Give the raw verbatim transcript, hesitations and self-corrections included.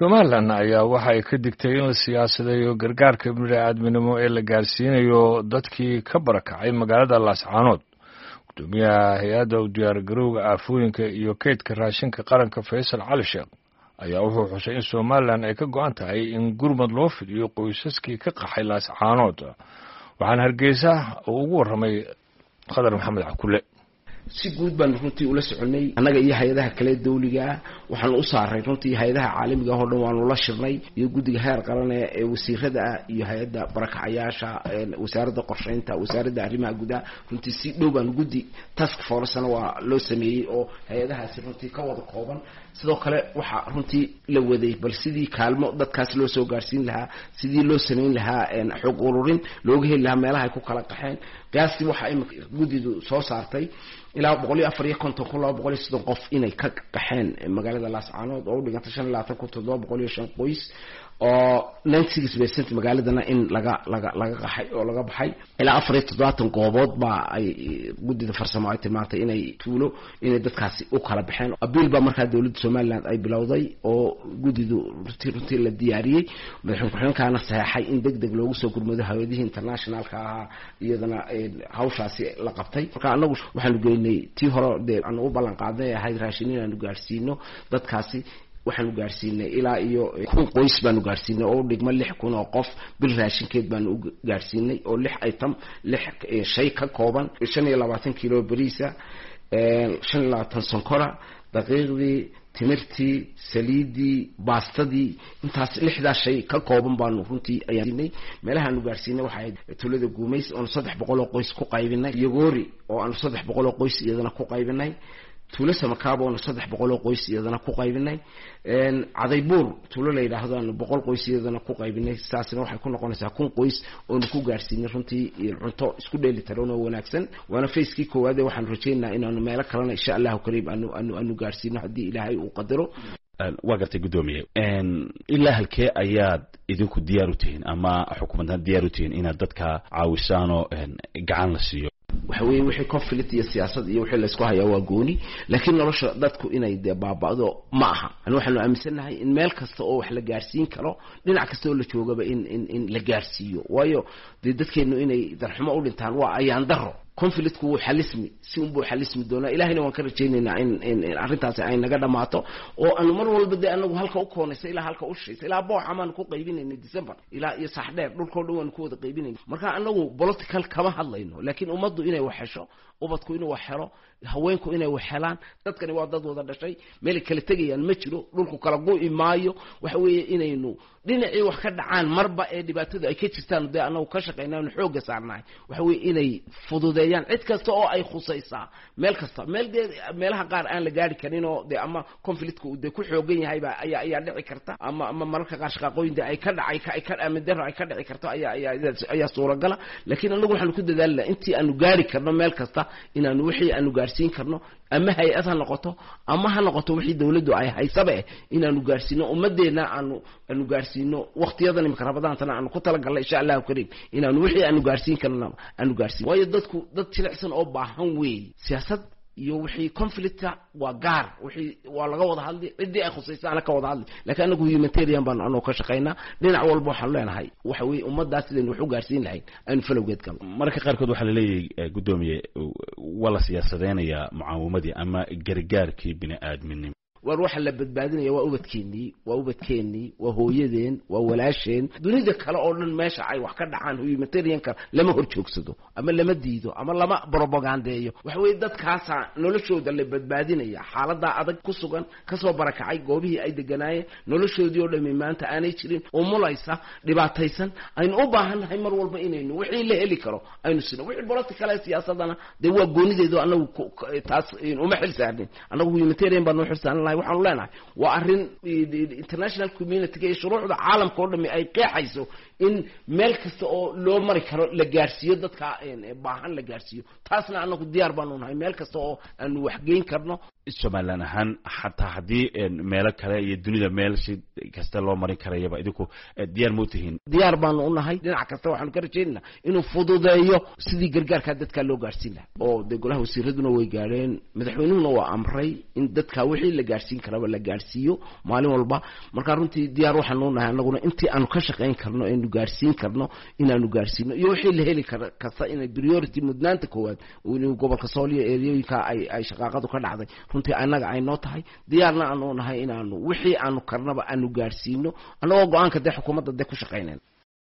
Somaliland ayaa waxa ay ka digtay in la siyaasadayo gargaarka bini'aadminimo ee la gaarsiinayo dadkii ka barakacay magaalada Laascaanood. Gudoomiyaha hay'adda u diyaargarowga aafooyinka iyo kaydka raashinka qaranka Faysal Cali Sheekh ayaa wuxuu xusay in Somaliland ay ka go'an tahay in gurmad loo fidiyo qoysaskii ka qaxay Laascaanood. waxaan Hargeysa ugu warramay Khadar Maxamed Cakule. si guud baan runtii ula soconay anaga iyo hay'adaha kale dawliga waxaan u saaray runtii hay'adaha caalamiga oo dhan waan ula shirnay iyo guddiga heer qaran ee wasiirada iyo hay'adda barakacayaasha wasaaradda qorsheynta wasaaradda arrimaha gudaha runtii si dhow baan guddi task force waa loo sameeyay oo hay'adahaasi runtii ka wada kooban sidoo kale waxa runtii la waday bal sidii kaalmo dadkaas loo soo gaarsiin lahaa sidii loo sameyn lahaa xog ururin looga heli lahaa meelaha ay ku kala qaxeen gaasti waxa ay guddidu soo saartay ilaa boqol iyo afar iyo konton kun laba boqol iyo soddon qof inay ka qaxeen magaalada Laascaanood oo u dhiganta shan iyo labaatan kun toddoba boqol iyo shan qoys oo ninety six percent magaaladana in laga laga laga qaxay oo laga baxay ilaa afar iyo toddobaatan goobood baa ay guddida farsamo ay tilmaantay inay tuulo inay dadkaasi u kala baxeen abiil baa markaa dawladda Somaliland ay bilowday oo guddidu runtii runtii la diyaariyay madaxweynaha saxaxay in degdeg loogu soo gurmado hay'adaha internationalka ah iyadana hawshaasi la qabtay marka anagu waxaan geynay tii hore aan u ballan qaaday ahayd raashin inaan gaarsiino dadkaasi waxaan gaarsiinay ilaa iyo kun qoys baan gaarsiinay oo dhigma lix kun oo qof bil raashinkeed baan u gaarsiinay oo lix item lix shay ka kooban shan iyo labaatan kiilo bariisa shan iyo labaatan sonkora daqiiqdii timirtii saliidii baastadii intaas lixdaas shay ka kooban baan runtii ayaanay meelaha aanu gaarsiinay waxa ay tulada Guumeys oo saddex boqol oo qoys ku qaybinay Yogoori oo aan saddex boqol oo qoys iyadana ku qaybinay tuulo Samakaabo oo saddex boqol oo qoys iyadana ku qaybinay een Cadaybuur tuulo la yiraahdo aan boqol qoys iyadana ku qaybinay saasina waxay ku noqonaysaa kun qoys oo ku gaarsiinay runtii cunto isku dheeli tiran oo wanaagsan waana feeskii koowaad ee waxaan rajaynaynaa inaanu meelo kalena insha Allah kariib aanu aanu aanu gaarsiino hadii Ilaahay uu qadaro waa gartay gudoomiye een ilaa halkee ayaad idinku diyaar u tihiin ama xukuumadda diyaar u tihiin inaad dadka caawisaan oo gacan la siiyo waxa weeye wixii conflict iyo siyaasad iyo wixii la isku hayaa waa gooni laakiin nolosha dadku inay baabado ma aha anu waxaanu aaminsanahay in meel kasta oo wax la gaarsiin karo dhinac kasta oo la joogaba in in in la gaarsiiyo waayo dadkeenu inay darxumo u dhintaan waa ayaan daro conflictku wuu xalismi si uu buu xalismi doona ilaahayna waan ka rajaynaynaa in in arintaasi ay naga dhamaato oo aanu mar walba de anagu halka u koonaysa ilaa halka u shaysa ilaa boox amaan ku qaybinayna December ilaa iyo saxdheer dhulkoo dhan waan ku wada qaybinayna marka anagu political kama hadlayno laakiin ummaddu inay wax hesho ubadku inuu wax helo haweenku inay wax helaan dadkani waa dad wada dhashay meel kala tagayaan ma jiro dhulku kala go'i maayo waxa weeye inaynu dhinacii wax ka dhacaan marba ee dhibaatada ay ka jirtaan de anagu ka shaqeynaa xooga saarnaa waxa weeye inay fududeeyaan cid kasta oo ay khusaysaa meel kasta meel meelaha qaar aan la gaari karin oo de ama conflictku uu de ku xoogan yahay ba ayaa ayaa dhici karta ama ama marka qaar shaqooyinka ay ka dhacay ka ay ka amadar ay ka dhici karto ayaa ayaa ayaa suuragal laakiin anagu waxaan ku dadaalnaa intii aanu gaari karno meel kasta inaanu wixii aanu gaarsiin karno ama hay'ad ha noqoto ama ha noqoto wixii dawladdu ay haysabe inaanu gaarsiino ummadeena aanu aanu gaarsiino waqtiyadan imka rabadaantana aanu ku tala galay insha Allah kariim inaanu wixii aanu gaarsiin karno aanu gaarsiin waayo dadku dad jilicsan oo baahan weey siyaasad iyo wixii conflicta waa gaar wixii waa laga wada hadli cidii ay khusaysan ka wada hadli laakiin anagu humanitarian baan anoo ka shaqeynaa dhinac walba waxaan leenahay waxa weey ummadaas sideen wax u gaarsiin lahayn aan falowgeed gal marka qaarkood waxa la leeyahay gudoomiye wala siyaasadeynaya mucaawimadii ama gargaarkii bini'aadminimo war waxa la badbaadinaya waa ubadkeenii waa ubadkeenii waa hooyadeen waa walaasheen dunida kale oo dhan meesha ay wax ka dhacaan humanitarianka lama hor joogsado ama lama diido ama lama propagandeeyo waxa weey dadkaas noloshooda la badbaadinaya xaaladda adag ku sugan ka soo barakacay goobihii ay deganaayeen noloshoodii oo dhammaan maanta aanay jirin oo mulaysa dhibaataysan aynu u baahanahay mar walba inaynu wixii la heli karo aynu sino wixii political siyaasadana de waa goonideedo anagu taas uma xilsaarin anagu humanitarian baan u xilsaarin waxaan leenahay waa arin international community ee shuruucda caalamka oo dhammi ay qeexayso in meel kasta oo loo mari karo la gaarsiyo dadka baahan la gaarsiyo taasna anagu diyaar baan u nahay meel kasta oo aanu wax geyn karno Somaliland ahaan xataa hadii meelo kale iyo dunida meel si kasta loo marin karayaba idinku diyaar ma tihiin diyaar baanu u nahay dhinac kasta waxaanu ka rajaynaa inuu fududeeyo sidii gargaarka dadka loo gaarsiin lahaa oo de golaha wasiiraduna way gaareen madaxweynuhuna waa amray in dadka wixii la gaarsiin karaba la gaarsiiyo maalin walba marka runtii diyaar waxaanu nahay anaguna intii aanu ka shaqayn karno aynu gaarsiin karno inaanu gaarsiino iyo wixii la heli kara kasta inay priority mudnaanta koowaad inuu gobolka Soomaaliya ereyoyinka ay ay shaqaaqadu ka dhacday runtii anaga ay noo tahay diyaarna aanu nahay inaanu wixii aanu karnaba aanu gaarsiino anagoo go'aanka de xukuumadda de ku shaqaynayna